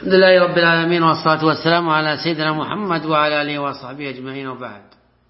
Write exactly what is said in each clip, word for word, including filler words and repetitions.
الحمد لله رب العالمين، والصلاة والسلام على سيدنا محمد وعلى آله وصحبه أجمعين، وبعد.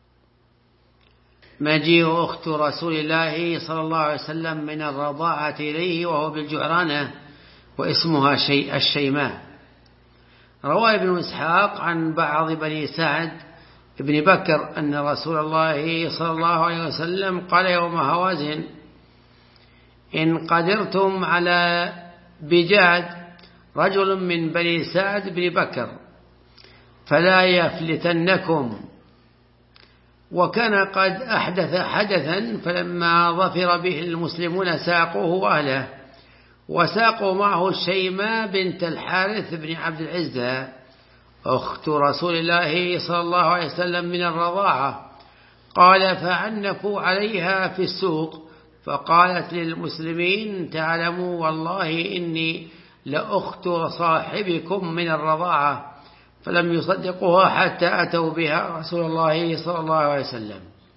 مجيء أخت رسول الله صلى الله عليه وسلم من الرضاعة إليه وهو بالجعرانة واسمها شيء الشيماء. روى ابن إسحاق عن بعض بني سعد ابن بكر أن رسول الله صلى الله عليه وسلم قال يوم هوازن: إن قدرتم على بجاد رجل من بني سعد بن بكر فلا يفلتنكم. وكان قد أحدث حدثا، فلما ظفر به المسلمون ساقوه أهله، وساقوا معه الشيماء بنت الحارث بن عبد العزة أخت رسول الله صلى الله عليه وسلم من الرضاعة. قال: فعنفوا عليها في السوق، فقالت للمسلمين: تعلموا والله إني لأخت صاحبكم من الرضاعة. فلم يصدقوها حتى أتوا بها رسول الله صلى الله عليه وسلم.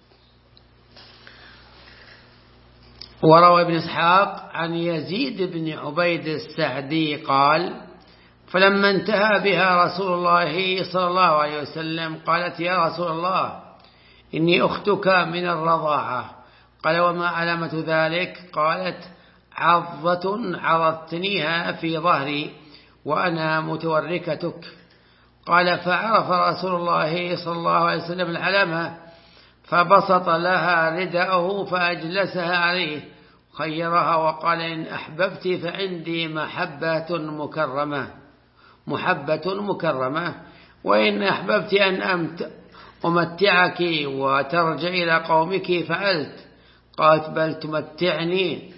وروى ابن إسحاق عن يزيد بن عبيد السعدي قال: فلما انتهى بها رسول الله صلى الله عليه وسلم قالت: يا رسول الله، إني أختك من الرضاعة. قال: وما علامة ذلك؟ قالت: عضة عضتنيها في ظهري وأنا متوركتك. قال: فعرف رسول الله صلى الله عليه وسلم العلامة، فبسط لها رداءه فأجلسها عليه، خيرها وقال: إن أحببت فعندي محبة مكرمة محبة مكرمة وإن أحببت أن أمتعك وترجع إلى قومك فعلت. قالت: بل تمتعني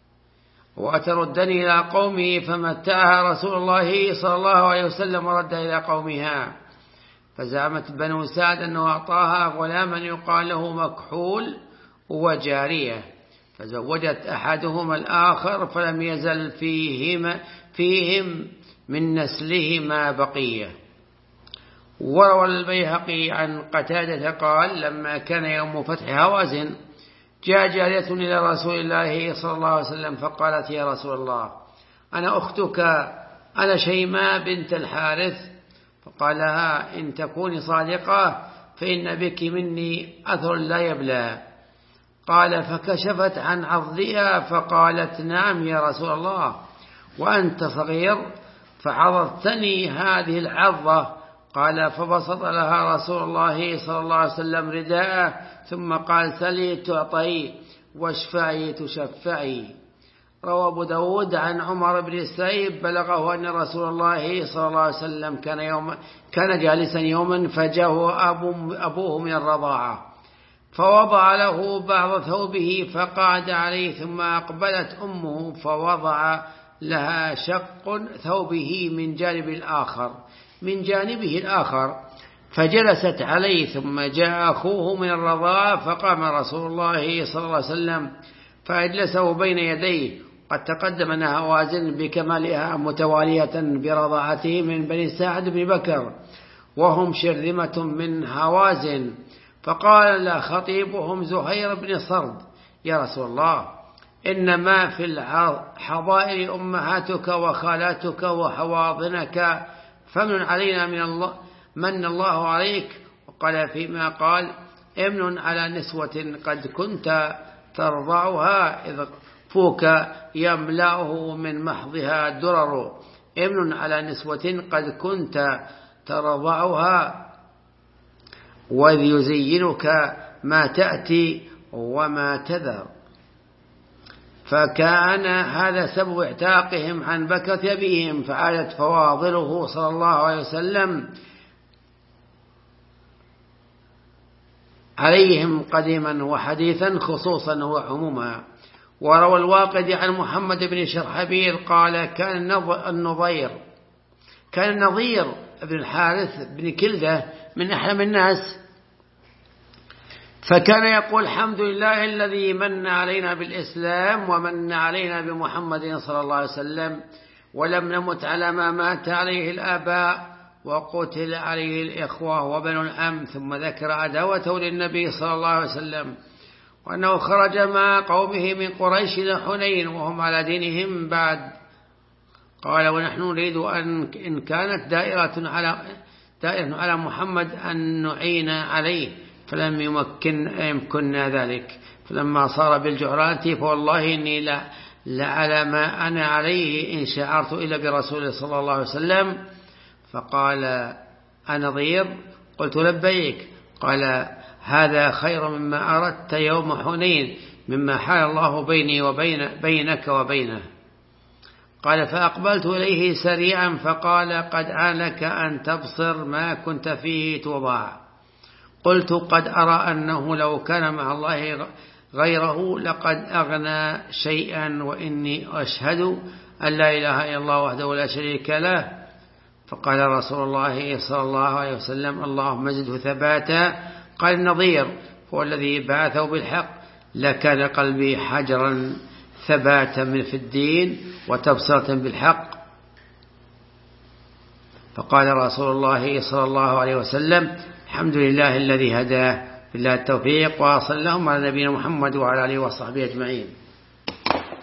وأتردني إلى قومي. فمتعها رسول الله صلى الله عليه وسلم ورد إلى قومها. فزعمت بنو سعد أنه أعطاها غلاما يقال له مكحول وجارية، فزوجت أحدهما الآخر، فلم يزل فيهم, فيهم من نسلهما بقية. وروى البيهقي عن قتادة قال: لما كان يوم فتح هوازن جاء جارية إلى رسول الله صلى الله عليه وسلم فقالت: يا رسول الله، أنا أختك، أنا شيماء بنت الحارث. فقال لها: إن تكوني صادقة فإن بك مني أثر لا يبلى. قال: فكشفت عن عضدها فقالت: نعم يا رسول الله، وأنت صغير فعضدتني هذه العضة. قال: فبسط لها رسول الله صلى الله عليه وسلم رداءه، ثم قال: سلي تعطي واشفعي تشفعي. روى أبو داود عن عمر بن السائب بلغه أن رسول الله صلى الله عليه وسلم كان, يوم كان جالسا يوما، فجاءه أبو أبوه من الرضاعة، فوضع له بعض ثوبه فقعد عليه، ثم أقبلت أمه فوضع لها شق ثوبه من جانب الآخر من جانبه الآخر فجلست عليه. ثم جاء أخوه من الرضاعة فقام رسول الله صلى الله عليه وسلم فأجلسه بين يديه. قد تقدم أن هوازن بكمالها متوالية برضاعته من بني سعد بن بكر، وهم شرذمة من هوازن. فقال خطيبهم زهير بن صرد: يا رسول الله، إنما في الحضائر أمهاتك وخالاتك وحواضنك، فمن علينا من الله من الله عليك. وقال فيما قال: امن على نسوة قد كنت ترضعها إذ فوك يملأه من محضها درر. امن على نسوة قد كنت ترضعها وإذ يزينك ما تأتي وما تذر. فكان هذا سبب اعتاقهم عن بكرة أبيهم، فعادت فواضله صلى الله عليه وسلم عليهم قديما وحديثا، خصوصا وعموما. وروى الواقدي عن محمد بن شرحبيل قال: كان النظير كان النظير بن الحارث بن كلدة من أحلم الناس، فكان يقول: الحمد لله الذي من علينا بالإسلام ومن علينا بمحمد صلى الله عليه وسلم، ولم نمت على ما مات عليه الآباء وقتل عليه الإخوة وبنو العم. ثم ذكر عداوته للنبي صلى الله عليه وسلم، وأنه خرج مع قومه من قريش إلى حنين وهم على دينهم بعد قال ونحن نريد أن إن كانت دائرة على دائرة على محمد أن نعين عليه، فلم يمكن يمكننا ذلك. فلما صار بالجعرانة فوالله إني لا لعلى ما أنا عليه إن شعرت إلا برسول صلى الله عليه وسلم. فقال أنظير؟ قلت لبيك. قال هذا خير مما أردت يوم حنين مما حال الله بيني وبين بينك وبينه. قال فأقبلت إليه سريعا فقال قد آن لك أن تبصر ما كنت فيه توضع. قلت قد أرى أنه لو كان مع الله غيره لقد أغنى شيئا، وإني أشهد أن لا إله إلا الله وحده لا شريك له. فقال رسول الله صلى الله عليه وسلم اللهم زده ثباتا. قال النظير هو الذي بعثه بالحق لكان قلبي حجرا ثباتا من في الدين وتبصرة بالحق. فقال رسول الله صلى الله عليه وسلم الحمد لله الذي هداه، بالله التوفيق، وصلى اللهم على نبينا محمد وعلى آله وصحبه أجمعين.